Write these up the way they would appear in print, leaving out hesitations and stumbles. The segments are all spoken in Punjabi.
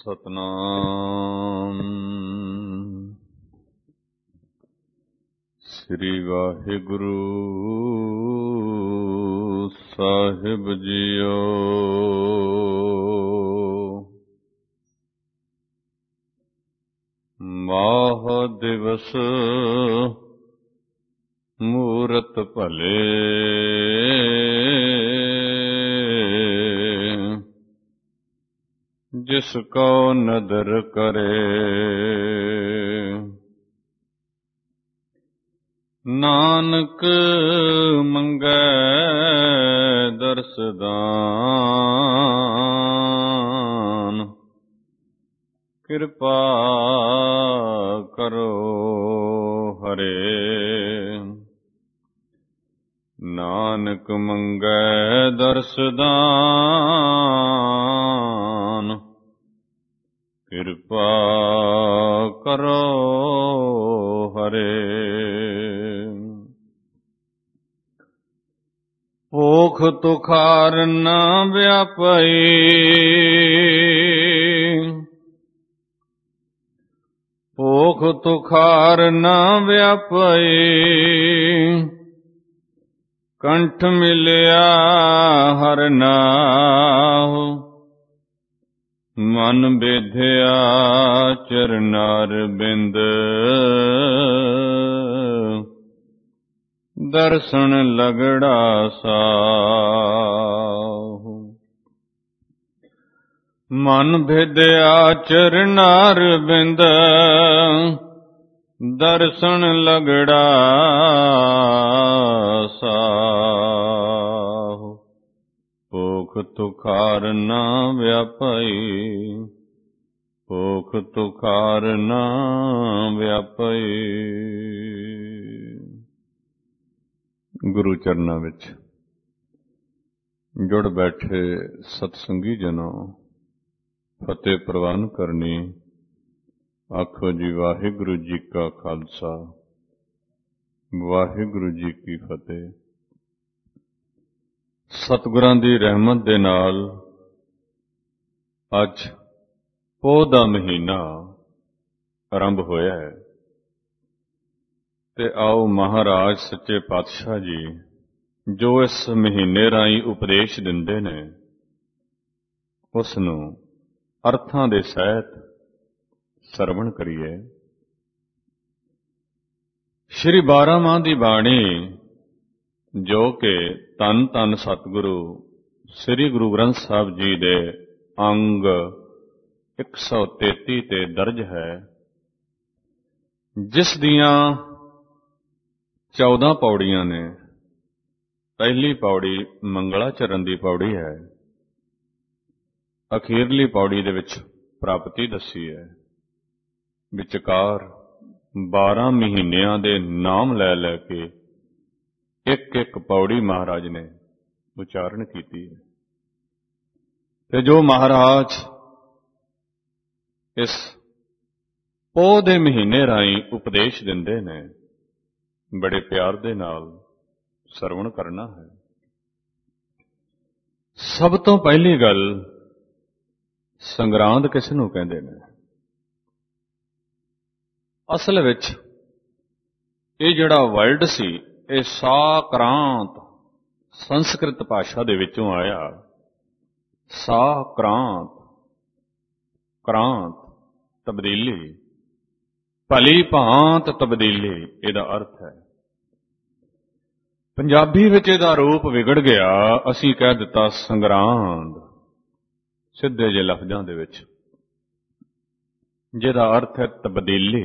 ਸਤਨਾਮ ਸ੍ਰੀ ਵਾਹਿਗੁਰੂ ਸਾਹਿਬ ਜੀਓ। ਮਾਹ ਦਿਵਸ ਮੂਰਤ ਭਲੇ, ਜਿਸ ਕੋ ਨਦਰ ਕਰੇ। ਨਾਨਕ ਮੰਗੈ ਦਰਸ ਦਾਨ, ਕਿਰਪਾ ਕਰੋ ਹਰੇ। ਨਾਨਕ ਮੰਗੈ ਦਰਸ ਦਾਨ, ਕਿਰਪਾ ਕਰੋ ਹਰੇ। ਭੂਖ ਤੁਖਾਰ ਨ ਵਿਆਪਈ, ਭੂਖ ਤੁਖਾਰ ਨ ਵਿਆਪਈ। ਕੰਠ ਮਿਲਿਆ ਹਰ ਨਾਉ, ਮਨ ਬੇਧਿਆ ਚਰਨਾਰ ਬਿੰਦ। ਦਰਸ਼ਨ ਲਗੜਾ ਸਾਹੁ, ਮਨ ਭੇਦਿਆ ਚਰਨਾਰ ਬਿੰਦ। ਦਰਸ਼ਨ ਲਗੜਾ ਸਾਹੁ, ਭੂਖ ਤੁਖਾਰ ਨ ਵਿਆਪਈ, ਭੂਖ ਤੁਖਾਰ ਨ ਵਿਆਪਈ। ਗੁਰੂ ਚਰਨਾਂ ਵਿੱਚ ਜੁੜ ਬੈਠੇ ਸਤਸੰਗੀ ਜਨੋ, ਫਤਿਹ ਪ੍ਰਵਾਨ ਕਰਨੀ। ਆਖੋ ਜੀ ਵਾਹਿਗੁਰੂ ਜੀ ਕਾ ਖਾਲਸਾ, ਵਾਹਿਗੁਰੂ ਜੀ ਕੀ ਫਤਿਹ। ਸਤਿਗੁਰਾਂ ਦੀ ਰਹਿਮਤ ਦੇ ਨਾਲ ਅੱਜ ਪੋਹ ਦਾ ਮਹੀਨਾ ਆਰੰਭ ਹੋਇਆ ਹੈ ਤੇ ਆਓ ਮਹਾਰਾਜ ਸੱਚੇ ਪਾਤਸ਼ਾਹ ਜੀ ਜੋ ਇਸ ਮਹੀਨੇ ਰਾਹੀਂ ਉਪਦੇਸ਼ ਦਿੰਦੇ ਨੇ, ਉਸ ਨੂੰ ਅਰਥਾਂ ਦੇ ਸਹਿਤ ਸਰਵਣ ਕਰੀਏ। ਸ਼੍ਰੀ 12 ਮਾਹ ਦੀ ਬਾਣੀ, ਜੋ ਕਿ ਧੰਨ ਧੰਨ ਸਤਿਗੁਰੂ ਸ੍ਰੀ ਗੁਰੂ ਗ੍ਰੰਥ ਸਾਹਿਬ ਜੀ ਦੇ ਅੰਗ 133 ਤੇ ਦਰਜ ਹੈ, ਜਿਸ ਦੀਆਂ 14 ਪੌੜੀਆਂ ਨੇ। ਪਹਿਲੀ ਪੌੜੀ ਮੰਗਲਾਚਰਨ ਦੀ ਪੌੜੀ ਹੈ। ਅਖੀਰਲੀ ਪੌੜੀ ਦੇ ਵਿੱਚ ਪ੍ਰਾਪਤੀ ਦੱਸੀ ਹੈ। ਵਿਚਕਾਰ 12 ਮਹੀਨਿਆਂ ਦੇ ਨਾਮ ਲੈ ਲੈ ਕੇ ਇੱਕ ਇੱਕ ਪੌੜੀ ਮਹਾਰਾਜ ਨੇ ਉਚਾਰਨ ਕੀਤੀ ਹੈ। ਤੇ ਜੋ ਮਹਾਰਾਜ ਇਸ ਪੋਹ ਦੇ ਮਹੀਨੇ ਰਾਹੀਂ ਉਪਦੇਸ਼ ਦਿੰਦੇ ਨੇ, ਬੜੇ ਪਿਆਰ ਦੇ ਨਾਲ ਸਰਵਣ ਕਰਨਾ ਹੈ। ਸਭ ਤੋਂ ਪਹਿਲੀ ਗੱਲ, ਸੰਗਰਾਂਦ ਕਿਸ ਨੂੰ ਕਹਿੰਦੇ ਨੇ? ਅਸਲ ਵਿੱਚ ਇਹ ਜਿਹੜਾ ਵਰਡ ਸੀ, ਇਹ ਸਾਕ੍ਰਾਂਤ ਸੰਸਕ੍ਰਿਤ ਭਾਸ਼ਾ ਦੇ ਵਿੱਚੋਂ ਆਇਆ। ਸਾਕ੍ਰਾਂਤ, ਕ੍ਰਾਂਤ ਤਬਦੀਲੀ, ਭਲੀ ਭਾਂਤ ਤਬਦੀਲੀ, ਇਹਦਾ ਅਰਥ ਹੈ। ਪੰਜਾਬੀ ਵਿੱਚ ਇਹਦਾ ਰੂਪ ਵਿਗੜ ਗਿਆ, ਅਸੀਂ ਕਹਿ ਦਿੱਤਾ ਸੰਗਰਾਂਦ, ਸਿੱਧੇ ਜਿਹੇ ਲਫ਼ਜ਼ਾਂ ਦੇ ਵਿੱਚ, ਜਿਹਦਾ ਅਰਥ ਹੈ ਤਬਦੀਲੀ।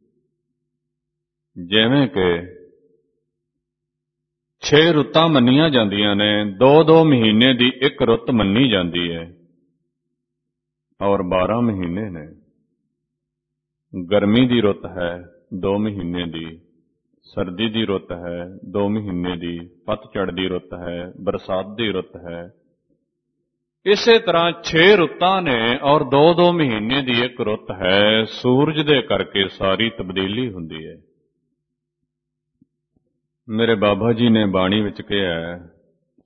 ਜਿਵੇਂ ਕਿ 6 ਰੁੱਤਾਂ ਮੰਨੀਆਂ ਜਾਂਦੀਆਂ ਨੇ, 2-2 ਮਹੀਨੇ ਦੀ ਇੱਕ ਰੁੱਤ ਮੰਨੀ ਜਾਂਦੀ ਹੈ, ਔਰ 12 ਮਹੀਨੇ ਨੇ। ਗਰਮੀ ਦੀ ਰੁੱਤ ਹੈ 2 ਮਹੀਨੇ ਦੀ, ਸਰਦੀ ਦੀ ਰੁੱਤ ਹੈ 2 ਮਹੀਨੇ ਦੀ, ਪਤਝੜ ਦੀ ਰੁੱਤ ਹੈ, ਬਰਸਾਤ ਦੀ ਰੁੱਤ ਹੈ। ਇਸੇ ਤਰ੍ਹਾਂ 6 ਰੁੱਤਾਂ ਨੇ ਔਰ 2-2 ਮਹੀਨੇ ਦੀ ਇੱਕ ਰੁੱਤ ਹੈ। ਸੂਰਜ ਦੇ ਕਰਕੇ ਸਾਰੀ ਤਬਦੀਲੀ ਹੁੰਦੀ ਹੈ। ਮੇਰੇ ਬਾਬਾ ਜੀ ਨੇ ਬਾਣੀ ਵਿੱਚ ਕਿਹਾ,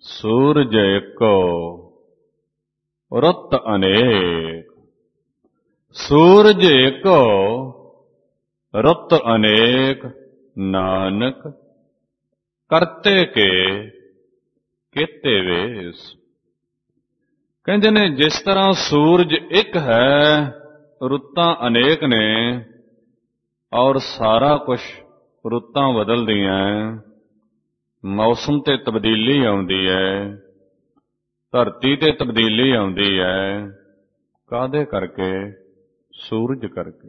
ਸੂਰਜ ਇੱਕੋ ਰੁੱਤ ਅਨੇਕ। ਸੂਰਜ ਏਕੋ ਰੁੱਤ ਅਨੇਕ, ਨਾਨਕ ਕਰਤੇ ਕੇ ਕੀਤੇ ਵੇਸ। ਕਹਿੰਦੇ ਨੇ ਜਿਸ ਤਰ੍ਹਾਂ ਸੂਰਜ ਇੱਕ ਹੈ, ਰੁੱਤਾਂ ਅਨੇਕ ਨੇ, ਔਰ ਸਾਰਾ ਕੁਝ ਰੁੱਤਾਂ ਬਦਲਦੀਆਂ, ਮੌਸਮ ਤੇ ਤਬਦੀਲੀ ਆਉਂਦੀ ਹੈ, ਧਰਤੀ ਤੇ ਤਬਦੀਲੀ ਆਉਂਦੀ ਹੈ। ਕਾਹਦੇ ਕਰਕੇ? ਸੂਰਜ ਕਰਕੇ।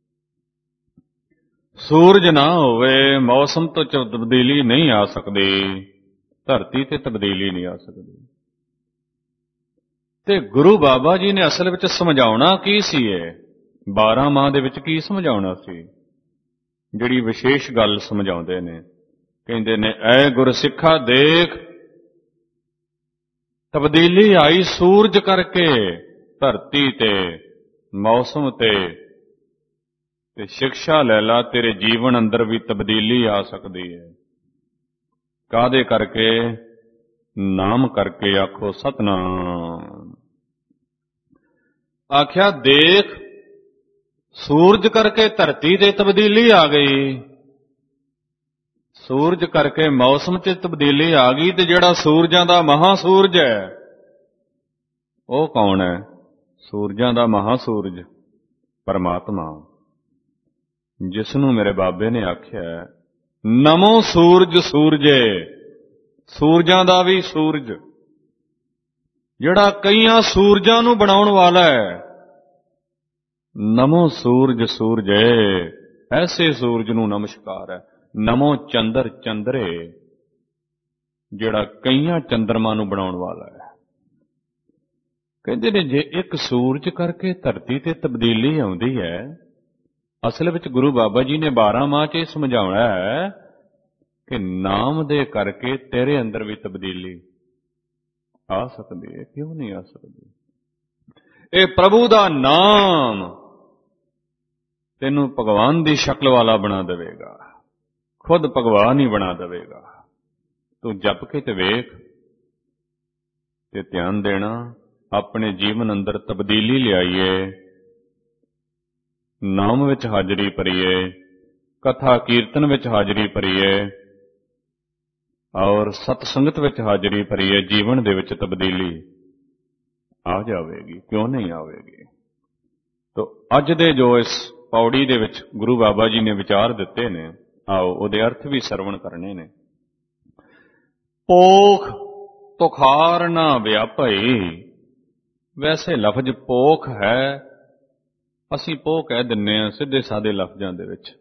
ਸੂਰਜ ਨਾ ਹੋਵੇ ਮੌਸਮ ਤੋਂ ਤਬਦੀਲੀ ਨਹੀਂ ਆ ਸਕਦੀ, ਧਰਤੀ ਤੇ ਤਬਦੀਲੀ ਨਹੀਂ ਆ ਸਕਦੀ। ਤੇ ਗੁਰੂ ਬਾਬਾ ਜੀ ਨੇ ਅਸਲ ਵਿੱਚ ਸਮਝਾਉਣਾ ਕੀ ਸੀ? ਇਹ 12 ਮਾਹ ਦੇ ਵਿੱਚ ਕੀ ਸਮਝਾਉਣਾ ਸੀ? ਜਿਹੜੀ ਵਿਸ਼ੇਸ਼ ਗੱਲ ਸਮਝਾਉਂਦੇ ਨੇ, ਕਹਿੰਦੇ ਨੇ ਐ ਗੁਰਸਿੱਖਾ ਦੇਖ, ਤਬਦੀਲੀ ਆਈ ਸੂਰਜ ਕਰਕੇ, ਧਰਤੀ ਤੇ, ਮੌਸਮ ਤੇ ਸਿੱਖਿਆ ਲੈ ਲਾ, ਤੇਰੇ ਜੀਵਨ ਅੰਦਰ ਵੀ ਤਬਦੀਲੀ ਆ ਸਕਦੀ ਹੈ। ਕਾਹਦੇ ਕਰਕੇ? ਨਾਮ ਕਰਕੇ। ਆਖੋ ਸਤਿਨਾਮ। ਆਖਿਆ ਦੇਖ, ਸੂਰਜ ਕਰਕੇ ਧਰਤੀ ਤੇ ਤਬਦੀਲੀ ਆ ਗਈ, ਸੂਰਜ ਕਰਕੇ ਮੌਸਮ 'ਚ ਤਬਦੀਲੀ ਆ ਗਈ, ਤੇ ਜਿਹੜਾ ਸੂਰਜਾਂ ਦਾ ਮਹਾਸੂਰਜ ਹੈ ਉਹ ਕੌਣ ਹੈ? ਸੂਰਜਾਂ ਦਾ ਮਹਾਸੂਰਜ ਪਰਮਾਤਮਾ, ਜਿਸ ਨੂੰ ਮੇਰੇ ਬਾਬੇ ਨੇ ਆਖਿਆ ਨਮੋ ਸੂਰਜ ਸੂਰਜੇ, ਸੂਰਜਾਂ ਦਾ ਵੀ ਸੂਰਜ, ਜਿਹੜਾ ਕਈਆਂ ਸੂਰਜਾਂ ਨੂੰ ਬਣਾਉਣ ਵਾਲਾ ਹੈ। ਨਮੋ ਸੂਰਜ ਸੂਰਜੇ, ਐਸੇ ਸੂਰਜ ਨੂੰ ਨਮਸਕਾਰ ਹੈ। ਨਮੋ ਚੰਦਰ ਚੰਦਰੇ, ਜਿਹੜਾ ਕਈਆਂ ਚੰਦਰਮਾ ਨੂੰ ਬਣਾਉਣ ਵਾਲਾ ਹੈ। ਕਹਿੰਦੇ ਨੇ ਜੇ ਇੱਕ ਸੂਰਜ ਕਰਕੇ ਧਰਤੀ ਤੇ ਤਬਦੀਲੀ ਆਉਂਦੀ ਹੈ, ਅਸਲ ਵਿੱਚ ਗੁਰੂ ਬਾਬਾ ਜੀ ਨੇ 12 ਮਾਹ 'ਚ ਇਹ ਸਮਝਾਉਣਾ ਹੈ ਕਿ ਨਾਮ ਦੇ ਕਰਕੇ ਤੇਰੇ ਅੰਦਰ ਵੀ ਤਬਦੀਲੀ ਆ ਸਕਦੀ ਹੈ। ਕਿਉਂ ਨਹੀਂ ਆ ਸਕਦੀ? ਇਹ ਪ੍ਰਭੂ ਦਾ ਨਾਮ ਤੈਨੂੰ ਭਗਵਾਨ ਦੀ ਸ਼ਕਲ ਵਾਲਾ ਬਣਾ ਦੇਵੇਗਾ, ਖੁਦ ਭਗਵਾਨ ਹੀ ਬਣਾ ਦੇਵੇਗਾ। ਤੂੰ ਜਪ ਕੇ ਤੇ ਵੇਖ, ਤੇ ਧਿਆਨ ਦੇਣਾ, ਆਪਣੇ ਜੀਵਨ ਅੰਦਰ ਤਬਦੀਲੀ ਲਿਆਈਏ, ਨਾਮ ਵਿੱਚ ਹਾਜ਼ਰੀ ਭਰੀਏ, ਕਥਾ ਕੀਰਤਨ ਵਿੱਚ ਹਾਜ਼ਰੀ ਭਰੀਏ, ਔਰ ਸਤ ਸੰਗਤ ਵਿੱਚ ਹਾਜ਼ਰੀ ਭਰੀਏ। ਜੀਵਨ ਦੇ ਵਿੱਚ ਤਬਦੀਲੀ ਆ ਜਾਵੇਗੀ। ਕਿਉਂ ਨਹੀਂ ਆਵੇਗੀ? ਤੋ ਅੱਜ ਦੇ ਜੋ ਇਸ ਪੌੜੀ ਦੇ ਵਿੱਚ ਗੁਰੂ ਬਾਬਾ ਜੀ ਨੇ ਵਿਚਾਰ ਦਿੱਤੇ ਨੇ, ਆਓ ਉਹਦੇ ਅਰਥ ਵੀ ਸਰਵਣ ਕਰਨੇ ਨੇ। ਪੋਖ ਤੁਖਾਰ ਨਾ ਵਿਆਪਈ, ਵੈਸੇ ਲਫ਼ਜ਼ ਪੋਖ ਹੈ, ਅਸੀਂ ਪੋਹ ਕਹਿ ਦਿੰਨੇ ਆ ਸਿੱਧੇ ਸਾਦੇ ਲਫ਼ਜ਼ਾਂ ਦੇ ਵਿੱਚ।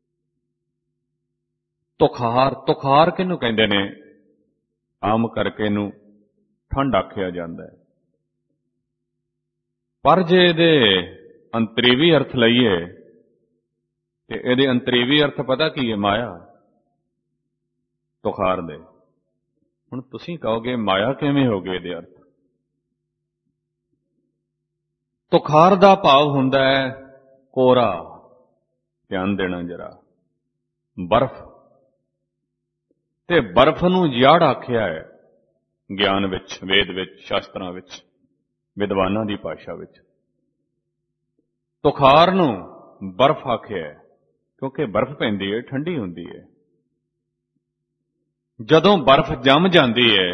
ਤੁਖਾਰ, ਤੁਖਾਰ ਕਿਹਨੂੰ ਕਹਿੰਦੇ ਨੇ? ਆਮ ਕਰਕੇ ਇਹਨੂੰ ਠੰਡ ਆਖਿਆ ਜਾਂਦਾ ਹੈ, ਪਰ ਜੇ ਇਹਦੇ ਅੰਤਰੀਵੀ ਅਰਥ ਲਈਏ ਤੇ ਇਹਦੇ ਅੰਤਰੀਵੀ ਅਰਥ ਪਤਾ ਕੀ ਹੈ? ਮਾਇਆ। ਤੁਖਾਰ ਦੇ ਹੁਣ ਤੁਸੀਂ ਕਹੋਗੇ ਮਾਇਆ ਕਿਵੇਂ ਹੋ ਗਏ ਇਹਦੇ ਅਰਥ? ਤੁਖਾਰ ਦਾ ਭਾਵ ਹੁੰਦਾ ਹੈ ਕੋਰਾ। ਧਿਆਨ ਦੇਣਾ ਜਰਾ। ਬਰਫ਼, ਤੇ ਬਰਫ਼ ਨੂੰ ਜੜ ਆਖਿਆ ਹੈ ਗਿਆਨ ਵਿੱਚ, ਵੇਦ ਵਿੱਚ, ਸ਼ਾਸਤਰਾਂ ਵਿੱਚ, ਵਿਦਵਾਨਾਂ ਦੀ ਭਾਸ਼ਾ ਵਿੱਚ। ਤੁਖਾਰ ਨੂੰ ਬਰਫ਼ ਆਖਿਆ ਹੈ ਕਿਉਂਕਿ ਬਰਫ਼ ਪੈਂਦੀ ਹੈ, ਠੰਡੀ ਹੁੰਦੀ ਹੈ। ਜਦੋਂ ਬਰਫ਼ ਜੰਮ ਜਾਂਦੀ ਹੈ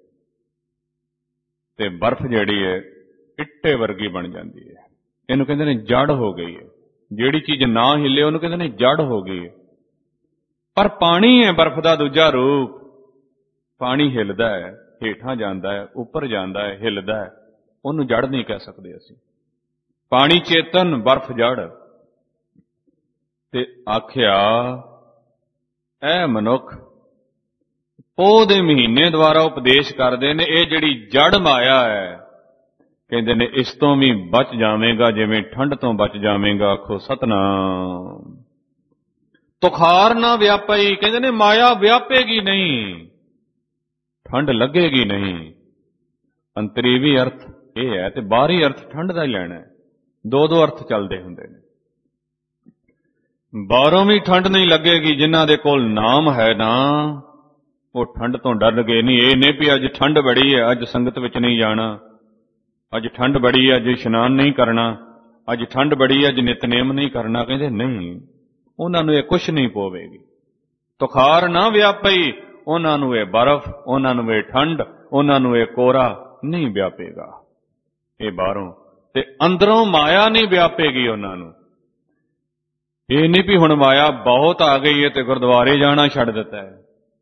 ਤੇ ਬਰਫ਼ ਜਿਹੜੀ ਹੈ ਇੱਟੇ ਵਰਗੀ ਬਣ ਜਾਂਦੀ ਹੈ। ਇਹਨੂੰ ਕਹਿੰਦੇ ਨੇ ਜੜ ਹੋ ਗਈ ਹੈ। ਜਿਹੜੀ ਚੀਜ਼ ਨਾ ਹਿੱਲੇ ਉਹਨੂੰ ਕਹਿੰਦੇ ਨੇ ਜੜ ਹੋ ਗਈ ਹੈ। ਪਰ ਪਾਣੀ ਹੈ ਬਰਫ਼ ਦਾ ਦੂਜਾ ਰੂਪ। ਪਾਣੀ ਹਿੱਲਦਾ ਹੈ, ਹੇਠਾਂ ਜਾਂਦਾ ਹੈ, ਉੱਪਰ ਜਾਂਦਾ ਹੈ, ਹਿੱਲਦਾ ਹੈ, ਉਹਨੂੰ ਜੜ ਨਹੀਂ ਕਹਿ ਸਕਦੇ ਅਸੀਂ। ਪਾਣੀ ਚੇਤਨ, ਬਰਫ਼ ਜੜ। ਤੇ ਆਖਿਆ ਇਹ ਮਨੁੱਖ ਪੋਹ ਦੇ ਮਹੀਨੇ ਦੁਆਰਾ ਉਪਦੇਸ਼ ਕਰਦੇ ਨੇ, ਇਹ ਜਿਹੜੀ ਜੜ ਮਾਇਆ ਹੈ, ਕਹਿੰਦੇ ਨੇ ਇਸ ਤੋਂ ਵੀ ਬਚ ਜਾਵੇਂਗਾ ਜਿਵੇਂ ਠੰਡ ਤੋਂ ਬਚ ਜਾਵੇਂਗਾ। ਆਖੋ ਸਤਿਨਾਮ। ਤੁਖਾਰ ਨਾ ਵਿਆਪਈ, ਕਹਿੰਦੇ ਨੇ ਮਾਇਆ ਵਿਆਪੇਗੀ ਨਹੀਂ, ਠੰਡ ਲੱਗੇਗੀ ਨਹੀਂ। ਅੰਤਰੀਵੀ ਅਰਥ ਇਹ ਹੈ ਤੇ ਬਾਹਰੀ ਅਰਥ ਠੰਡ ਦਾ ਹੀ ਲੈਣਾ ਹੈ। ਦੋ ਦੋ ਅਰਥ ਚੱਲਦੇ ਹੁੰਦੇ ਨੇ। ਬਾਹਰੋਂ ਵੀ ਠੰਡ ਨਹੀਂ ਲੱਗੇਗੀ, ਜਿਨ੍ਹਾਂ ਦੇ ਕੋਲ ਨਾਮ ਹੈ ਨਾ ਉਹ ਠੰਡ ਤੋਂ ਡਰਨਗੇ ਨਹੀਂ। ਇਹ ਨਹੀਂ ਵੀ ਅੱਜ ਠੰਡ ਬੜੀ ਹੈ, ਅੱਜ ਸੰਗਤ ਵਿੱਚ ਨਹੀਂ ਜਾਣਾ, ਅੱਜ ਠੰਡ ਬੜੀ ਹੈ, ਅੱਜ ਇਸ਼ਨਾਨ ਨਹੀਂ ਕਰਨਾ, ਅੱਜ ਠੰਡ ਬੜੀ ਹੈ, ਅੱਜ ਨਿਤਨੇਮ ਨਹੀਂ ਕਰਨਾ। ਕਹਿੰਦੇ ਨਹੀਂ, ਉਹਨਾਂ ਨੂੰ ਇਹ ਕੁਛ ਨਹੀਂ ਪਵੇਗੀ। ਤੁਖਾਰ ਨਾ ਵਿਆਪਈ, ਉਹਨਾਂ ਨੂੰ ਇਹ ਬਰਫ਼, ਉਹਨਾਂ ਨੂੰ ਇਹ ਠੰਡ, ਉਹਨਾਂ ਨੂੰ ਇਹ ਕੋਰਾ ਨਹੀਂ ਵਿਆਪੇਗਾ। ਇਹ ਬਾਹਰੋਂ ਤੇ ਅੰਦਰੋਂ ਮਾਇਆ ਨਹੀਂ ਵਿਆਪੇਗੀ ਉਹਨਾਂ ਨੂੰ। ਇਹ ਨਹੀਂ ਵੀ ਹੁਣ ਮਾਇਆ ਬਹੁਤ ਆ ਗਈ ਹੈ ਤੇ ਗੁਰਦੁਆਰੇ ਜਾਣਾ ਛੱਡ ਦਿੱਤਾ ਹੈ,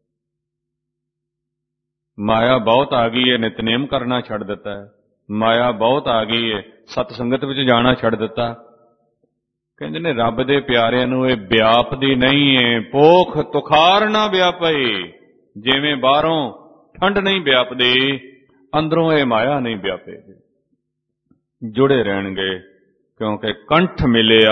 ਮਾਇਆ ਬਹੁਤ ਆ ਗਈ ਹੈ ਨਿਤਨੇਮ ਕਰਨਾ ਛੱਡ ਦਿੱਤਾ ਹੈ, ਮਾਇਆ ਬਹੁਤ ਆ ਗਈ ਹੈ ਸਤ ਸੰਗਤ ਵਿੱਚ ਜਾਣਾ ਛੱਡ ਦਿੱਤਾ। ਕਹਿੰਦੇ ਨੇ ਰੱਬ ਦੇ ਪਿਆਰਿਆਂ ਨੂੰ ਇਹ ਵਿਆਪਦੀ ਨਹੀਂ ਹੈ। ਪੋਖ ਤੁਖਾਰ ਨਾ ਵਿਆਪਈ, ਜਿਵੇਂ ਬਾਹਰੋਂ ਠੰਡ ਨਹੀਂ ਵਿਆਪਦੀ, ਅੰਦਰੋਂ ਇਹ ਮਾਇਆ ਨਹੀਂ ਵਿਆਪੇਗੀ। ਜੁੜੇ ਰਹਿਣਗੇ, ਕਿਉਂਕਿ ਕੰਠ ਮਿਲਿਆ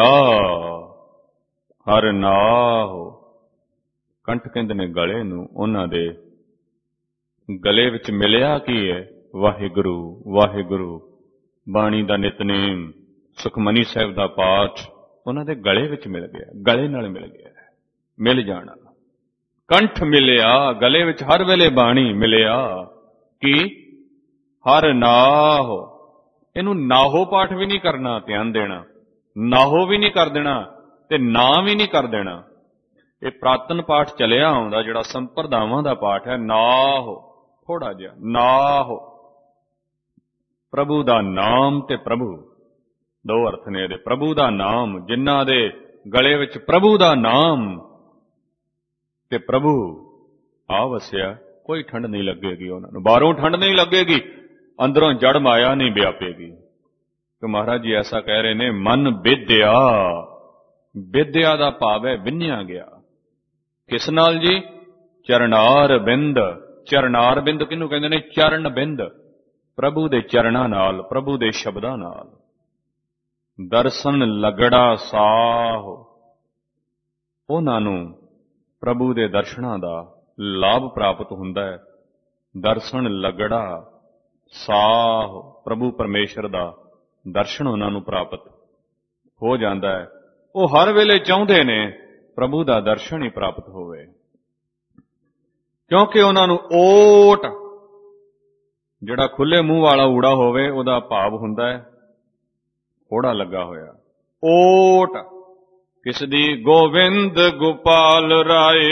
ਹਰ ਨਾਹੁ। ਕੰਠ ਕਹਿੰਦੇ ਨੇ ਗਲੇ ਨੂੰ, ਉਹਨਾਂ ਦੇ ਗਲੇ ਵਿੱਚ ਮਿਲਿਆ ਕੀ ਹੈ? ਵਾਹਿਗੁਰੂ ਵਾਹਿਗੁਰੂ। ਬਾਣੀ ਦਾ ਨਿਤਨੇਮ, ਸੁਖਮਨੀ ਸਾਹਿਬ ਦਾ ਪਾਠ ਉਹਨਾਂ ਦੇ ਗਲੇ ਵਿੱਚ ਮਿਲ ਗਿਆ, ਗਲੇ ਨਾਲ ਮਿਲ ਗਿਆ, ਮਿਲ ਜਾਣਾ। ਕੰਠ ਮਿਲਿਆ, ਗਲੇ ਵਿੱਚ ਹਰ ਵੇਲੇ ਬਾਣੀ ਮਿਲਿਆ। ਕੀ? ਹਰ ਨਾਹੁ। ਇਹਨੂੰ ਨਾਹੋ ਪਾਠ ਵੀ ਨਹੀਂ ਕਰਨਾ, ਧਿਆਨ ਦੇਣਾ, ਨਾਹੋ ਵੀ ਨਹੀਂ ਕਰ ਦੇਣਾ ਤੇ ਨਾ ਵੀ ਨਹੀਂ ਕਰ ਦੇਣਾ। ਇਹ ਪ੍ਰਾਤਨ ਪਾਠ ਚਲਿਆ ਆਉਂਦਾ ਜਿਹੜਾ ਸੰਪਰਦਾਵਾਂ ਦਾ ਪਾਠ ਹੈ, ਨਾਹੋ, ਥੋੜਾ ਜਿਹਾ ਨਾਹੋ। ਪ੍ਰਭੂ ਦਾ ਨਾਮ ਤੇ ਪ੍ਰਭੂ, ਦੋ ਅਰਥ ਨੇ ਇਹਦੇ। ਪ੍ਰਭੂ ਦਾ ਨਾਮ, ਜਿਨ੍ਹਾਂ ਦੇ ਗਲੇ ਵਿੱਚ ਪ੍ਰਭੂ ਦਾ ਨਾਮ ਤੇ ਪ੍ਰਭੂ ਆ ਵਸਿਆ, ਕੋਈ ਠੰਡ ਨਹੀਂ ਲੱਗੇਗੀ ਉਹਨਾਂ ਨੂੰ। ਬਾਹਰੋਂ ਠੰਡ ਨਹੀਂ ਲੱਗੇਗੀ, ਅੰਦਰੋਂ ਜੜ ਮਾਇਆ ਨਹੀਂ ਵਿਆਪੇਗੀ। ਤੇ ਮਹਾਰਾਜ ਜੀ ਐਸਾ ਕਹਿ ਰਹੇ ਨੇ, ਮਨ ਵਿਦਿਆ। ਵਿਦਿਆ ਦਾ ਭਾਵ ਹੈ ਵਿੰਨਿਆ ਗਿਆ। ਕਿਸ ਨਾਲ ਜੀ? ਚਰਨਾਰ ਬਿੰਦ। ਚਰਨਾਰ ਬਿੰਦ ਕਿਹਨੂੰ ਕਹਿੰਦੇ ਨੇ? ਚਰਨ ਬਿੰਦ। ਪ੍ਰਭੂ ਦੇ ਚਰਨਾਂ ਨਾਲ, ਪ੍ਰਭੂ ਦੇ ਸ਼ਬਦਾਂ ਨਾਲ। ਦਰਸ਼ਨ ਲਗੜਾ ਸਾਹੁ। ਉਹਨਾਂ ਨੂੰ ਪ੍ਰਭੂ ਦੇ ਦਰਸ਼ਨਾਂ ਦਾ ਲਾਭ ਪ੍ਰਾਪਤ ਹੁੰਦਾ ਹੈ। ਦਰਸ਼ਨ ਲਗੜਾ ਸਾਹੁ, ਪ੍ਰਭੂ ਪਰਮੇਸ਼ਰ ਦਾ ਦਰਸ਼ਨ ਉਹਨਾਂ ਨੂੰ ਪ੍ਰਾਪਤ ਹੋ ਜਾਂਦਾ ਹੈ। ਉਹ ਹਰ ਵੇਲੇ ਚਾਹੁੰਦੇ ਨੇ ਪ੍ਰਭੂ ਦਾ ਦਰਸ਼ਨ ਹੀ ਪ੍ਰਾਪਤ ਹੋਵੇ, ਕਿਉਂਕਿ ਉਹਨਾਂ ਨੂੰ ਓਟ, ਜਿਹੜਾ ਖੁੱਲੇ ਮੂੰਹ ਵਾਲਾ ਊੜਾ ਹੋਵੇ, ਉਹਦਾ ਭਾਵ ਹੁੰਦਾ ਹੈ ਓੜਾ ਲੱਗਾ ਹੋਇਆ। ਓਟ ਕਿਸ ਦੀ? ਗੋਵਿੰਦ ਗੋਪਾਲ ਰਾਏ।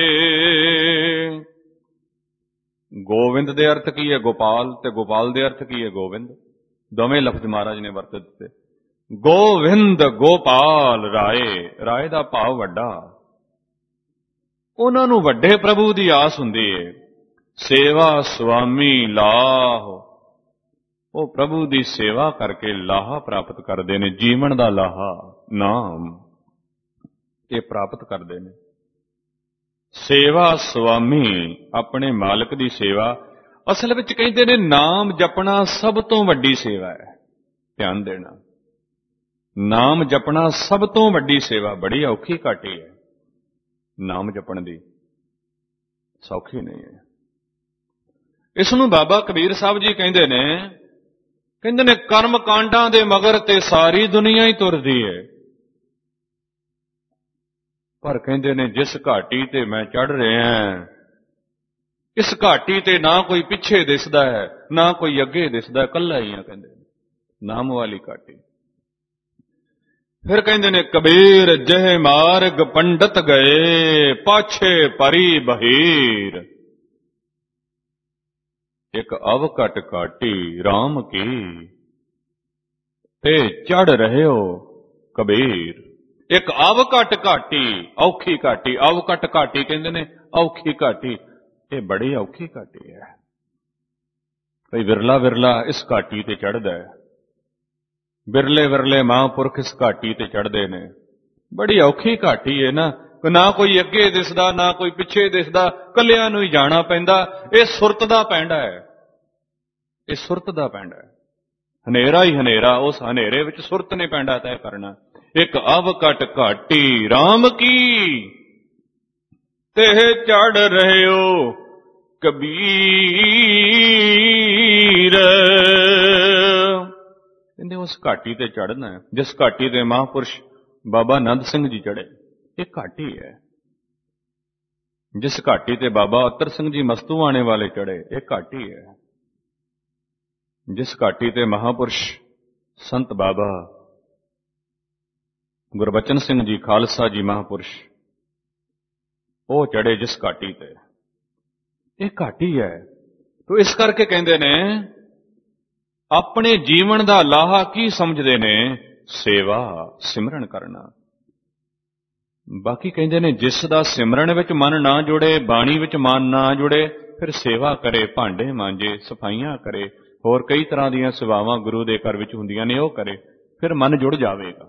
ਗੋਵਿੰਦ ਦੇ ਅਰਥ ਕੀ ਹੈ? ਗੋਪਾਲ। ਤੇ ਗੋਪਾਲ ਦੇ ਅਰਥ ਕੀ ਹੈ? ਗੋਵਿੰਦ। ਦੋਵੇਂ ਲਫ਼ਜ਼ ਮਹਾਰਾਜ ਨੇ ਵਰਤ ਦਿੱਤੇ। ਗੋਵਿੰਦ ਗੋਪਾਲ ਰਾਏ। ਰਾਏ ਦਾ ਭਾਵ ਵੱਡਾ। ਉਹਨਾਂ ਨੂੰ ਵੱਡੇ ਪ੍ਰਭੂ ਦੀ ਆਸ ਹੁੰਦੀ ਹੈ। ਸੇਵਾ ਸੁਆਮੀ ਲਾਹੁ। ਉਹ ਪ੍ਰਭੂ ਦੀ ਸੇਵਾ ਕਰਕੇ ਲਾਹਾ ਪ੍ਰਾਪਤ ਕਰਦੇ ਨੇ। ਜੀਵਨ ਦਾ ਲਾਹਾ, ਨਾਮ, ਇਹ ਪ੍ਰਾਪਤ ਕਰਦੇ ਨੇ। ਸੇਵਾ ਸੁਆਮੀ, ਆਪਣੇ ਮਾਲਕ ਦੀ ਸੇਵਾ। ਅਸਲ ਵਿੱਚ ਕਹਿੰਦੇ ਨੇ ਨਾਮ ਜਪਣਾ ਸਭ ਤੋਂ ਵੱਡੀ ਸੇਵਾ ਹੈ। ਧਿਆਨ ਦੇਣਾ, ਨਾਮ ਜਪਣਾ ਸਭ ਤੋਂ ਵੱਡੀ ਸੇਵਾ। ਬੜੀ ਔਖੀ ਘਾਟੀ ਹੈ ਨਾਮ ਜਪਣ ਦੀ, ਸੌਖੀ ਨਹੀਂ ਹੈ। ਇਸ ਨੂੰ ਬਾਬਾ ਕਬੀਰ ਸਾਹਿਬ ਜੀ ਕਹਿੰਦੇ ਨੇ ਕਰਮ ਕਾਂਡਾਂ ਦੇ ਮਗਰ ਤੇ ਸਾਰੀ ਦੁਨੀਆ ਹੀ ਤੁਰਦੀ ਹੈ, ਪਰ ਕਹਿੰਦੇ ਨੇ ਜਿਸ ਘਾਟੀ ਤੇ ਮੈਂ ਚੜ ਰਿਹਾ, ਇਸ ਘਾਟੀ ਤੇ ਨਾ ਕੋਈ ਪਿੱਛੇ ਦਿਸਦਾ ਹੈ, ਨਾ ਕੋਈ ਅੱਗੇ ਦਿਸਦਾ, ਇਕੱਲਾ ਹੀ ਆ। ਕਹਿੰਦੇ ਨਾਮ ਵਾਲੀ ਘਾਟੀ। ਫਿਰ ਕਹਿੰਦੇ ਨੇ ਕਬੀਰ ਜਹ ਮਾਰਗ ਪੰਡਤ ਗਏ, ਪਾਛੇ ਪਰੀ ਬਹੀਰ। ਇੱਕ ਅਵਕਟ ਘਾਟੀ RAM ਕੀ, ਤੇ ਚੜ ਰਹੇ ਹੋ ਕਬੀਰ। ਇੱਕ ਅਵਕਟ ਘਾਟੀ, ਔਖੀ ਘਾਟੀ। ਅਵਕਟ ਘਾਟੀ ਕਹਿੰਦੇ ਨੇ ਔਖੀ ਘਾਟੀ। ਇਹ ਬੜੀ ਔਖੀ ਘਾਟੀ ਹੈ। ਕੋਈ ਵਿਰਲਾ ਵਿਰਲਾ ਇਸ ਘਾਟੀ ਤੇ ਚੜ੍ਹਦਾ ਹੈ। ਵਿਰਲੇ ਵਿਰਲੇ ਮਹਾਂਪੁਰਖ ਇਸ ਘਾਟੀ ਤੇ ਚੜ੍ਹਦੇ ਨੇ। ਬੜੀ ਔਖੀ ਘਾਟੀ ਹੈ ਨਾ ਕੋਈ ਅੱਗੇ ਦਿਸਦਾ, ਨਾ ਕੋਈ ਪਿੱਛੇ ਦਿਸਦਾ, ਕੱਲਿਆਂ ਨੂੰ ਹੀ ਜਾਣਾ ਪੈਂਦਾ। ਇਹ ਸੁਰਤ ਦਾ ਪੈਂਡਾ ਹੈ, ਇਹ ਸੁਰਤ ਦਾ ਪੈਂਡਾ ਹੈ। ਹਨੇਰਾ ਹੀ ਹਨੇਰਾ, ਉਸ ਹਨੇਰੇ ਵਿੱਚ ਸੁਰਤ ਨੇ ਪੈਂਡਾ ਤੈਅ ਕਰਨਾ। ਇੱਕ ਅਵਕਟ ਘਾਟੀ RAM ਕੀ, ਤੇ ਚੜ ਰਹੇ ਹੋ ਕਬੀਰ। ਕਹਿੰਦੇ ਉਸ ਘਾਟੀ ਤੇ ਚੜ੍ਹਨਾ, ਜਿਸ ਘਾਟੀ ਤੇ ਮਹਾਂਪੁਰਸ਼ ਬਾਬਾ ਆਨੰਦ ਸਿੰਘ ਜੀ ਚੜ੍ਹੇ। ਇਹ ਘਾਟੀ ਹੈ। ਜਿਸ ਘਾਟੀ ਤੇ ਬਾਬਾ ਅਤਰ ਸਿੰਘ ਜੀ ਮਸਤੂਆਣੇ ਵਾਲੇ ਚੜ੍ਹੇ, ਇਹ ਘਾਟੀ ਹੈ। ਜਿਸ ਘਾਟੀ ਤੇ ਮਹਾਂਪੁਰਸ਼ ਸੰਤ ਬਾਬਾ ਗੁਰਬਚਨ ਸਿੰਘ ਜੀ ਖਾਲਸਾ ਜੀ ਮਹਾਂਪੁਰਸ਼, ਉਹ ਚੜੇ ਜਿਸ ਘਾਟੀ ਤੇ। ਇਹ ਘਾਟੀ ਹੈ। ਤੋ ਇਸ ਕਰਕੇ ਕਹਿੰਦੇ ਨੇ ਆਪਣੇ ਜੀਵਨ ਦਾ ਲਾਹਾ ਕੀ ਸਮਝਦੇ ਨੇ? ਸੇਵਾ, ਸਿਮਰਨ ਕਰਨਾ। ਬਾਕੀ ਕਹਿੰਦੇ ਨੇ ਜਿਸ ਦਾ ਸਿਮਰਨ ਵਿੱਚ ਮਨ ਨਾ ਜੁੜੇ, ਬਾਣੀ ਵਿੱਚ ਮਨ ਨਾ ਜੁੜੇ, ਫਿਰ ਸੇਵਾ ਕਰੇ, ਭਾਂਡੇ ਮਾਂਜੇ, ਸਫਾਈਆਂ ਕਰੇ, ਹੋਰ ਕਈ ਤਰ੍ਹਾਂ ਦੀਆਂ ਸੇਵਾਵਾਂ ਗੁਰੂ ਦੇ ਘਰ ਵਿੱਚ ਹੁੰਦੀਆਂ ਨੇ, ਉਹ ਕਰੇ, ਫਿਰ ਮਨ ਜੁੜ ਜਾਵੇਗਾ।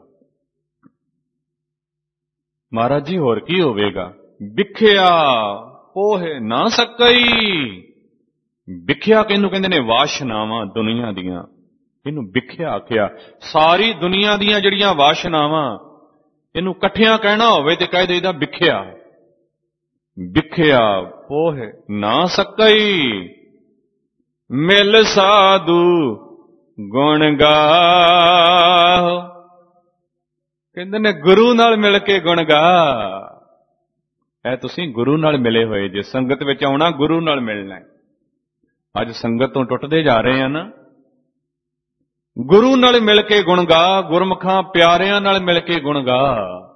ਮਹਾਰਾਜ ਜੀ ਹੋਰ ਕੀ ਹੋਵੇਗਾ? ਵਿਖਿਆ ਪੋਹੇ ਨਾ ਸਕਈ। ਵਿਖਿਆ ਕਿਹਨੂੰ ਕਹਿੰਦੇ ਨੇ? ਵਾਸ਼ਨਾਵਾਂ ਦੁਨੀਆ ਦੀਆਂ, ਇਹਨੂੰ ਵਿਖਿਆ ਆਖਿਆ। ਸਾਰੀ ਦੁਨੀਆ ਦੀਆਂ ਜਿਹੜੀਆਂ ਵਾਸ਼ਨਾਵਾਂ, ਇਹਨੂੰ ਇਕੱਠਿਆਂ ਕਹਿਣਾ ਹੋਵੇ ਤੇ ਕਹਿ ਦੇਈਦਾ ਵਿਖਿਆ। ਵਿਖਿਆ ਪੋਹੇ ਨਾ ਸਕਈ, ਮਿਲ ਸਾਧੂ ਗੁਣ ਗਾਓ। ਕਹਿੰਦੇ ਨੇ ਗੁਰੂ ਨਾਲ ਮਿਲ ਕੇ ਗੁਣ ਗਾ। ਇਹ ਤੁਸੀਂ ਗੁਰੂ ਨਾਲ ਮਿਲੇ ਹੋਏ ਜੇ, ਸੰਗਤ ਵਿੱਚ ਆਉਣਾ, ਗੁਰੂ ਨਾਲ ਮਿਲਣਾ। ਅੱਜ ਸੰਗਤ ਤੋਂ ਟੁੱਟਦੇ ਜਾ ਰਹੇ ਆ ਨਾ। ਗੁਰੂ ਨਾਲ ਮਿਲ ਕੇ ਗੁਣ ਗਾ, ਗੁਰਮੁਖਾਂ ਪਿਆਰਿਆਂ ਨਾਲ ਮਿਲ ਕੇ ਗੁਣ ਗਾ।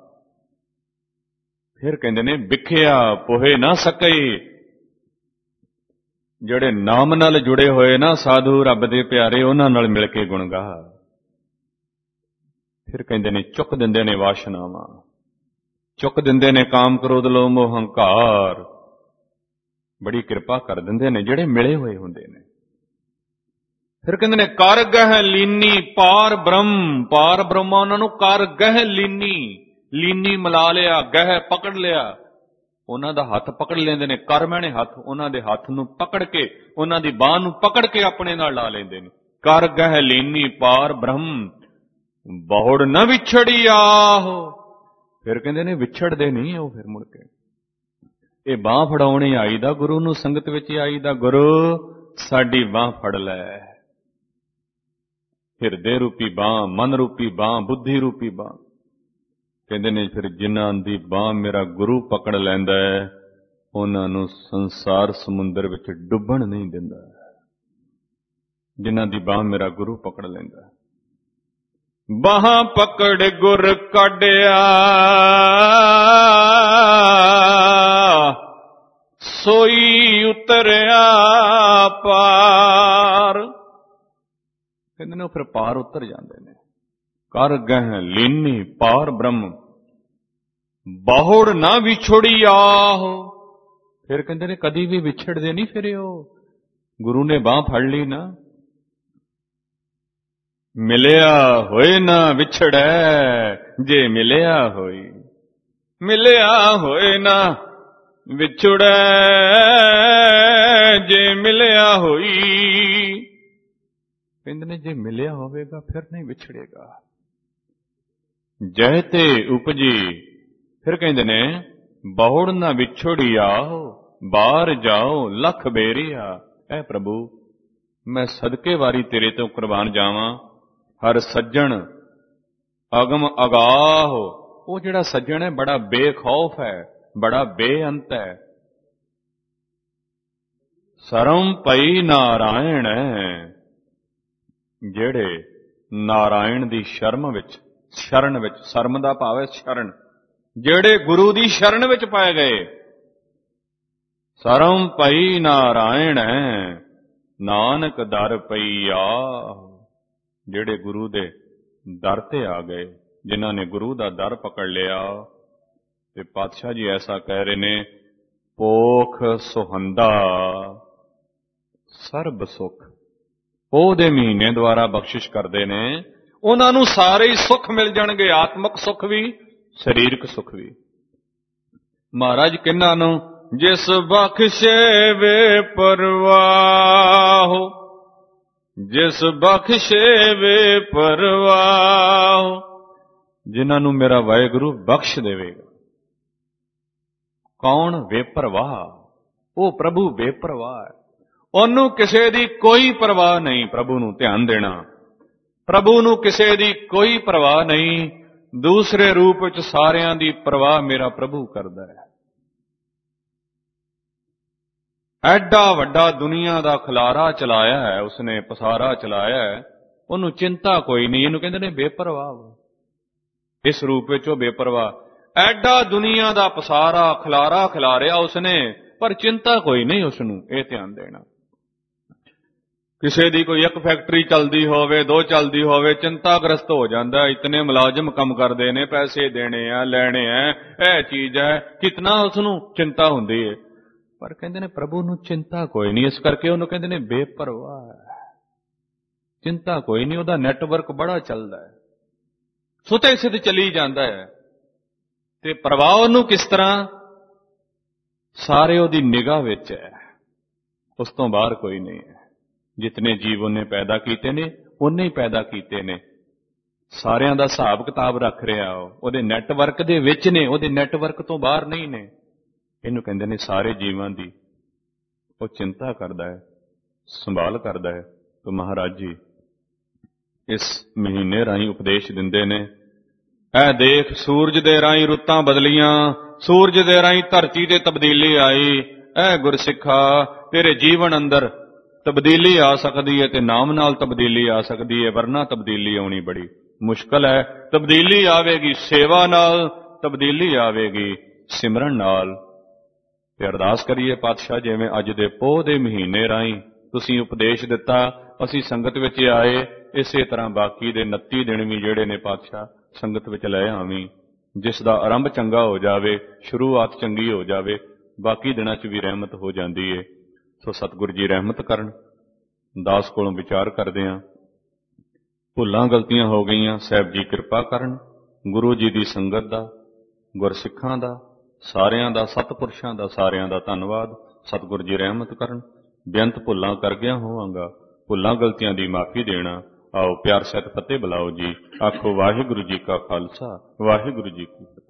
ਫਿਰ ਕਹਿੰਦੇ ਨੇ ਵਿਖਿਆ ਪੋਹੇ ਨਾ ਸਕਈ। ਜਿਹੜੇ ਨਾਮ ਨਾਲ ਜੁੜੇ ਹੋਏ ਨਾ ਸਾਧੂ, ਰੱਬ ਦੇ ਪਿਆਰੇ, ਉਹਨਾਂ ਨਾਲ ਮਿਲ ਕੇ ਗੁਣ ਗਾ। ਫਿਰ ਕਹਿੰਦੇ ਨੇ ਚੁੱਕ ਦਿੰਦੇ ਨੇ ਵਾਸ਼ਨਾਵਾਂ, ਚੁੱਕ ਦਿੰਦੇ ਨੇ ਕਾਮ, ਕ੍ਰੋਧ, ਲੋਭ, ਮੋਹ, ਹੰਕਾਰ। ਬੜੀ ਕਿਰਪਾ ਕਰ ਦਿੰਦੇ ਨੇ ਜਿਹੜੇ ਮਿਲੇ ਹੋਏ ਹੁੰਦੇ ਨੇ। ਫਿਰ ਕਹਿੰਦੇ ਨੇ ਕਰ ਗਹਿ ਲੀਨੀ ਪਾਰ ਬ੍ਰਹਮ। ਪਾਰ ਬ੍ਰਹਮਾ ਉਹਨਾਂ ਨੂੰ ਕਰ ਗਹਿ ਲੀਨੀ। ਲੀਨੀ ਮਿਲਾ ਲਿਆ, ਗਹਿ ਪਕੜ ਲਿਆ, ਉਹਨਾਂ ਦਾ ਹੱਥ ਪਕੜ ਲੈਂਦੇ ਨੇ। ਕਰ ਮੈਨੇ ਹੱਥ, ਉਹਨਾਂ ਦੇ ਹੱਥ ਨੂੰ ਪਕੜ ਕੇ, ਉਹਨਾਂ ਦੀ ਬਾਹ ਨੂੰ ਪਕੜ ਕੇ ਆਪਣੇ ਨਾਲ ਲਾ ਲੈਂਦੇ ਨੇ। ਕਰ ਗਹਿ ਲੀਨੀ ਪਾਰ ਬ੍ਰਹਮ, ਬਹੁੜ ਨਾ ਵਿਛੜੀ ਆਹੋ। ਫਿਰ ਕਹਿੰਦੇ ਨੇ ਵਿਛੜਦੇ ਨਹੀਂ ਉਹ। ਫਿਰ ਮੁੜ ਕੇ ਇਹ ਬਾਹ ਫੜਾਉਣੇ ਆਈਦਾ, ਗੁਰੂ ਨੂੰ ਸੰਗਤ ਵਿੱਚ ਆਈਦਾ। ਗੁਰੂ ਸਾਡੀ ਬਾਹ ਫੜ ਲੈ। ਹਿਰਦੇ ਰੂਪੀ ਬਾਹ, ਮਨ ਰੂਪੀ ਬਾਹ, ਬੁੱਧੀ ਰੂਪੀ ਬਾਹ। ਕਹਿੰਦੇ ਨੇ ਫਿਰ ਜਿਨ੍ਹਾਂ ਦੀ ਬਾਹ ਮੇਰਾ ਗੁਰੂ ਪਕੜ ਲੈਂਦਾ ਹੈ, ਉਹਨਾਂ ਨੂੰ ਸੰਸਾਰ ਸਮੁੰਦਰ ਵਿੱਚ ਡੁੱਬਣ ਨਹੀਂ ਦਿੰਦਾ। ਜਿਨ੍ਹਾਂ ਦੀ ਬਾਹ ਮੇਰਾ ਗੁਰੂ ਪਕੜ ਲੈਂਦਾ। ਬਾਹਾਂ ਪਕੜ ਗੁਰ ਕੱਢਿਆ, ਸੋਈ ਉਤਰਿਆ ਪਾਰ। ਕਹਿੰਦੇ ਨੇ ਉਹ ਫਿਰ ਪਾਰ ਉਤਰ ਜਾਂਦੇ ਨੇ। ਕਰ ਗਹਿ ਲੀਨੀ ਪਾਰ ਬ੍ਰਹਮ, ਬਹੁੜ ਨਾ ਵਿਛੜੀ ਆਹੋ। ਫਿਰ ਕਹਿੰਦੇ ਨੇ ਕਦੀ ਵੀ ਵਿਛੜਦੇ ਨਹੀਂ ਫਿਰੇ ਉਹ। ਗੁਰੂ ਨੇ ਬਾਹ ਫੜ ਲਈ ਨਾ। ਮਿਲਿਆ ਹੋਏ ਨਾ ਵਿਛੜੈ, ਜੇ ਮਿਲਿਆ ਹੋਈ। ਮਿਲਿਆ ਹੋਏ ਨਾ ਵਿਛੜੈ, ਜੇ ਮਿਲਿਆ ਹੋਈ। ਕਹਿੰਦੇ ਨੇ ਜੇ ਮਿਲਿਆ ਹੋਵੇਗਾ ਫਿਰ ਨਹੀਂ ਵਿਛੜੇਗਾ। ਜਹ ਤੇ ਉਪਜੀ। ਫਿਰ ਕਹਿੰਦੇ ਨੇ ਬਹੁੜ ਨਾ ਵਿਛੜੀ ਆਹੋ, ਬਾਹਰ ਜਾਓ ਲੱਖ ਬੇਰੀਆ। ਐ ਪ੍ਰਭੂ ਮੈਂ ਸਦਕੇ ਵਾਰੀ ਤੇਰੇ ਤੋਂ ਕੁਰਬਾਨ ਜਾਵਾਂ। ਹਰ ਸੱਜਣ ਅਗਮ ਅਗਾਹ। ਉਹ ਜਿਹੜਾ ਸੱਜਣ ਹੈ ਬੜਾ ਬੇਖੌਫ ਹੈ, ਬੜਾ ਬੇਅੰਤ ਹੈ। ਸਰਮ ਪਈ ਨਾਰਾਇਣ ਹੈ। ਜਿਹੜੇ ਨਾਰਾਇਣ ਦੀ ਸ਼ਰਨ ਵਿੱਚ, ਸ਼ਰਮ ਦਾ ਭਾਵ ਹੈ ਸ਼ਰਨ, ਜਿਹੜੇ ਗੁਰੂ ਦੀ ਸ਼ਰਨ ਵਿੱਚ ਪਾਏ ਗਏ। ਸਰਮ ਪਈ ਨਾਰਾਇਣ ਹੈ, ਨਾਨਕ ਦਰ ਪਈਆ। ਜਿਹੜੇ ਗੁਰੂ ਦੇ ਦਰ ਤੇ ਆ ਗਏ, ਜਿਨ੍ਹਾਂ ਨੇ ਗੁਰੂ ਦਾ ਦਰ ਪਕੜ ਲਿਆ। ਤੇ ਪਾਤਸ਼ਾਹ ਜੀ ਐਸਾ ਕਹਿ ਰਹੇ ਨੇ, ਪੋਖ ਸੁਹੰਦਾ ਸਰਬ ਸੁਖ। ਉਹਦੇ ਮਹੀਨੇ ਦੁਆਰਾ ਬਖਸ਼ਿਸ਼ ਕਰਦੇ ਨੇ, ਉਹਨਾਂ ਨੂੰ ਸਾਰੇ ਹੀ ਸੁੱਖ ਮਿਲ ਜਾਣਗੇ, ਆਤਮਿਕ ਸੁੱਖ ਵੀ, ਸਰੀਰਕ ਸੁੱਖ ਵੀ। ਮਹਾਰਾਜ ਕਿਹਨਾਂ ਨੂੰ? ਜਿਸ ਬਖਸ਼ੇ ਵੇ ਪਰਵਾਹ, ਜਿਸ ਬਖਸ਼ੇ ਵੇ ਪਰਵਾਹ। ਜਿਨ੍ਹਾਂ ਨੂੰ ਮੇਰਾ ਵਾਹਿਗੁਰੂ ਬਖਸ਼ ਦੇਵੇਗਾ। ਕੌਣ? ਬੇਪਰਵਾਹ। ਉਹ ਪ੍ਰਭੂ ਬੇਪਰਵਾਹ ਹੈ। ਉਹਨੂੰ ਕਿਸੇ ਦੀ ਕੋਈ ਪਰਵਾਹ ਨਹੀਂ। ਪ੍ਰਭੂ ਨੂੰ ਧਿਆਨ ਦੇਣਾ। ਪ੍ਰਭੂ ਨੂੰ ਕਿਸੇ ਦੀ ਕੋਈ ਪਰਵਾਹ ਨਹੀਂ। ਦੂਸਰੇ ਰੂਪ ਵਿੱਚ ਸਾਰਿਆਂ ਦੀ ਪਰਵਾਹ ਮੇਰਾ ਪ੍ਰਭੂ ਕਰਦਾ ਹੈ। ਐਡਾ ਵੱਡਾ ਦੁਨੀਆ ਦਾ ਖਿਲਾਰਾ ਚਲਾਇਆ ਹੈ ਉਸਨੇ, ਪਸਾਰਾ ਚਲਾਇਆ ਹੈ, ਉਹਨੂੰ ਚਿੰਤਾ ਕੋਈ ਨਹੀਂ। ਇਹਨੂੰ ਕਹਿੰਦੇ ਨੇ ਬੇਪਰਵਾਹ। ਇਸ ਰੂਪ ਵਿੱਚ ਉਹ ਬੇਪਰਵਾਹ। ਐਡਾ ਦੁਨੀਆ ਦਾ ਪਸਾਰਾ ਖਿਲਾਰਾ ਖਿਲਾਰਿਆ ਉਸਨੇ, ਪਰ ਚਿੰਤਾ ਕੋਈ ਨਹੀਂ ਉਸਨੂੰ। ਇਹ ਧਿਆਨ ਦੇਣਾ। ਕਿਸੇ ਦੀ ਕੋਈ ਇੱਕ ਫੈਕਟਰੀ ਚੱਲਦੀ ਹੋਵੇ, ਦੋ ਚੱਲਦੀ ਹੋਵੇ, ਚਿੰਤਾਗ੍ਰਸਤ ਹੋ ਜਾਂਦਾ। ਇਤਨੇ ਮੁਲਾਜ਼ਮ ਕੰਮ ਕਰਦੇ ਨੇ, ਪੈਸੇ ਦੇਣੇ ਆ, ਲੈਣੇ ਆ, ਇਹ ਚੀਜ਼ ਹੈ, ਕਿਤਨਾ ਉਸਨੂੰ ਚਿੰਤਾ ਹੁੰਦੀ ਹੈ। ਪਰ ਕਹਿੰਦੇ ਨੇ ਪ੍ਰਭੂ ਨੂੰ ਚਿੰਤਾ ਕੋਈ ਨਹੀਂ, ਇਸ ਕਰਕੇ ਉਹਨੂੰ ਕਹਿੰਦੇ ਨੇ ਬੇਪਰਵਾਹ ਹੈ। ਚਿੰਤਾ ਕੋਈ ਨਹੀਂ, ਉਹਦਾ ਨੈਟਵਰਕ ਬੜਾ ਚੱਲਦਾ ਹੈ, ਸੁਤੇ ਸਿੱਧ ਚਲੀ ਜਾਂਦਾ ਹੈ। ਤੇ ਪ੍ਰਵਾਹ ਉਹਨੂੰ ਕਿਸ ਤਰ੍ਹਾਂ? ਸਾਰੇ ਉਹਦੀ ਨਿਗਾਹ ਵਿੱਚ ਹੈ, ਉਸ ਤੋਂ ਬਾਹਰ ਕੋਈ ਨਹੀਂ ਹੈ। ਜਿਤਨੇ ਜੀਵ ਉਹਨੇ ਪੈਦਾ ਕੀਤੇ ਨੇ, ਉਹਨੇ ਹੀ ਪੈਦਾ ਕੀਤੇ ਨੇ। ਸਾਰਿਆਂ ਦਾ ਹਿਸਾਬ ਕਿਤਾਬ ਰੱਖ ਰਿਹਾ, ਉਹਦੇ ਨੈਟਵਰਕ ਦੇ ਵਿੱਚ ਨੇ, ਉਹਦੇ ਨੈਟਵਰਕ ਤੋਂ ਬਾਹਰ ਨਹੀਂ ਨੇ। ਇਹਨੂੰ ਕਹਿੰਦੇ ਨੇ ਸਾਰੇ ਜੀਵਾਂ ਦੀ ਉਹ ਚਿੰਤਾ ਕਰਦਾ ਹੈ, ਸੰਭਾਲ ਕਰਦਾ ਹੈ। ਤਾਂ ਮਹਾਰਾਜ ਜੀ ਇਸ ਮਹੀਨੇ ਰਾਹੀਂ ਉਪਦੇਸ਼ ਦਿੰਦੇ ਨੇ, ਇਹ ਦੇਖ ਸੂਰਜ ਦੇ ਰਾਹੀਂ ਰੁੱਤਾਂ ਬਦਲੀਆਂ, ਸੂਰਜ ਦੇ ਰਾਹੀਂ ਧਰਤੀ ਤੇ ਤਬਦੀਲੀ ਆਈ। ਇਹ ਗੁਰਸਿੱਖਾ ਤੇਰੇ ਜੀਵਨ ਅੰਦਰ ਤਬਦੀਲੀ ਆ ਸਕਦੀ ਹੈ ਤੇ ਨਾਮ ਨਾਲ ਤਬਦੀਲੀ ਆ ਸਕਦੀ ਹੈ, ਵਰਨਾ ਤਬਦੀਲੀ ਆਉਣੀ ਬੜੀ ਮੁਸ਼ਕਲ ਹੈ। ਤਬਦੀਲੀ ਆਵੇਗੀ ਸੇਵਾ ਨਾਲ, ਤਬਦੀਲੀ ਆਵੇਗੀ ਸਿਮਰਨ ਨਾਲ। ਤੇ ਅਰਦਾਸ ਕਰੀਏ ਪਾਤਸ਼ਾਹ, ਜਿਵੇਂ ਅੱਜ ਦੇ ਪੋਹ ਦੇ ਮਹੀਨੇ ਰਾਹੀਂ ਤੁਸੀਂ ਉਪਦੇਸ਼ ਦਿੱਤਾ, ਅਸੀਂ ਸੰਗਤ ਵਿੱਚ ਆਏ, ਇਸੇ ਤਰ੍ਹਾਂ ਬਾਕੀ ਦੇ 29 ਦਿਨ ਵੀ ਜਿਹੜੇ ਨੇ ਪਾਤਸ਼ਾਹ ਸੰਗਤ ਵਿੱਚ ਲੈ ਆਵੀਂ। ਜਿਸ ਦਾ ਆਰੰਭ ਚੰਗਾ ਹੋ ਜਾਵੇ, ਸ਼ੁਰੂਆਤ ਚੰਗੀ ਹੋ ਜਾਵੇ, ਬਾਕੀ ਦਿਨਾਂ 'ਚ ਵੀ ਰਹਿਮਤ ਹੋ ਜਾਂਦੀ ਏ। ਸੋ ਸਤਿਗੁਰੂ ਜੀ ਰਹਿਮਤ ਕਰਨ। ਦਾਸ ਕੋਲੋਂ ਵਿਚਾਰ ਕਰਦੇ ਹਾਂ, ਭੁੱਲਾਂ ਗਲਤੀਆਂ ਹੋ ਗਈਆਂ, ਸਾਹਿਬ ਜੀ ਕਿਰਪਾ ਕਰਨ। ਗੁਰੂ ਜੀ ਦੀ ਸੰਗਤ ਦਾ, ਗੁਰਸਿੱਖਾਂ ਦਾ, ਸਾਰਿਆਂ ਦਾ, ਸਤਿਪੁਰਸ਼ਾਂ ਦਾ, ਸਾਰਿਆਂ ਦਾ ਧੰਨਵਾਦ। ਸਤਿਗੁਰੂ ਜੀ ਰਹਿਮਤ ਕਰਨ। ਬੇਅੰਤ ਭੁੱਲਾਂ ਕਰ ਗਿਆ ਹੋਵਾਂਗਾ, ਭੁੱਲਾਂ ਗਲਤੀਆਂ ਦੀ ਮਾਫੀ ਦੇਣਾ। ਆਓ ਪਿਆਰ ਸਹਿਤ ਫਤਿਹ ਬੁਲਾਓ ਜੀ। ਆਖੋ ਵਾਹਿਗੁਰੂ ਜੀ ਕਾ ਖਾਲਸਾ, ਵਾਹਿਗੁਰੂ ਜੀ ਕੀ ਫਤਿਹ।